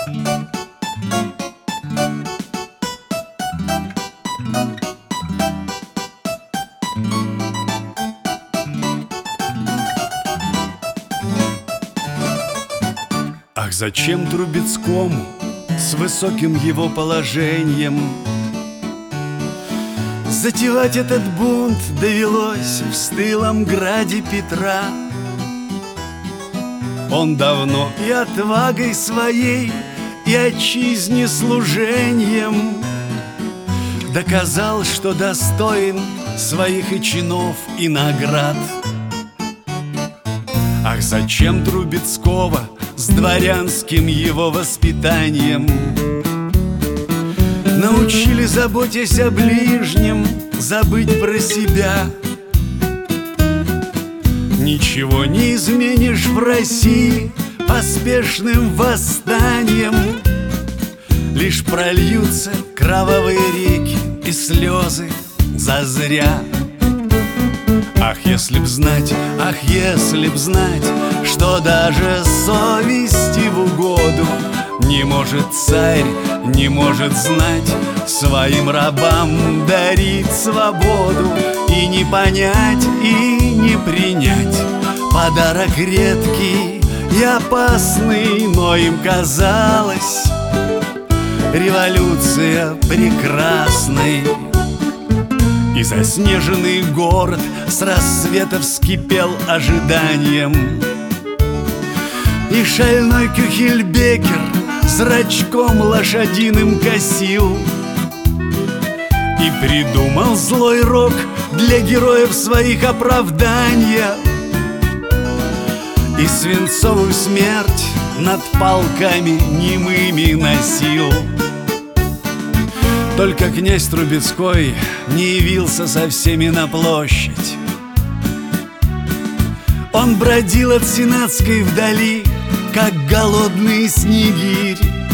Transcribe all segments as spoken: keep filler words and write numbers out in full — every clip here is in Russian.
Ах, зачем Трубецкому с высоким его положением затевать этот бунт довелось в стылом граде Петра? Он давно и отвагой своей, и отчизне служением доказал, что достоин своих и чинов, и наград. Ах, зачем Трубецкого с дворянским его воспитанием научили, заботясь о ближнем, забыть про себя? Ничего не изменишь в России поспешным восстанием, лишь прольются кровавые реки и слезы зазря. Ах, если б знать, ах, если б знать, что даже совести в угоду не может царь, не может знать, своим рабам дарить свободу, и не понять, и не принять подарок редкий и опасный, но им казалось революция прекрасной. И заснеженный город с рассвета вскипел ожиданием, и шальной Кюхельбекер зрачком лошадиным косил, и придумал злой рок для героев своих оправдания, и свинцовую смерть над полками немыми носил. Только князь Трубецкой не явился со всеми на площадь. Он бродил от Сенатской вдали, как голодный снегирь.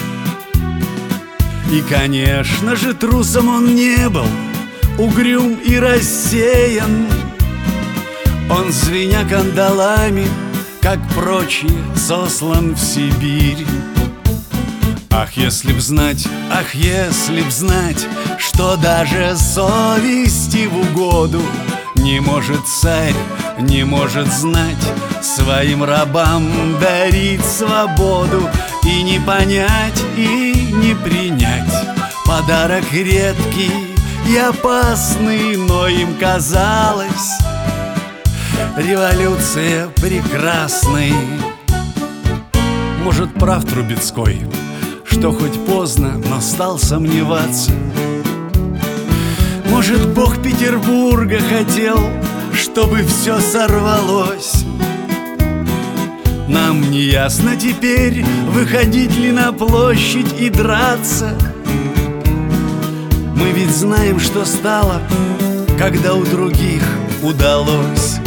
И, конечно же, трусом он не был, угрюм и рассеян. Он, звеня кандалами, как прочие, сослан в Сибирь. Ах, если б знать, ах, если б знать, что даже совести в угоду не может царь, не может знать, своим рабам дарить свободу, и не понять, и не принять подарок редкий и опасный, но им казалось революция прекрасной. Может, прав Трубецкой, что хоть поздно, но стал сомневаться. Может, бог Петербурга хотел, чтобы все сорвалось. Нам не ясно теперь, выходить ли на площадь и драться. Мы ведь знаем, что стало, когда у других удалось.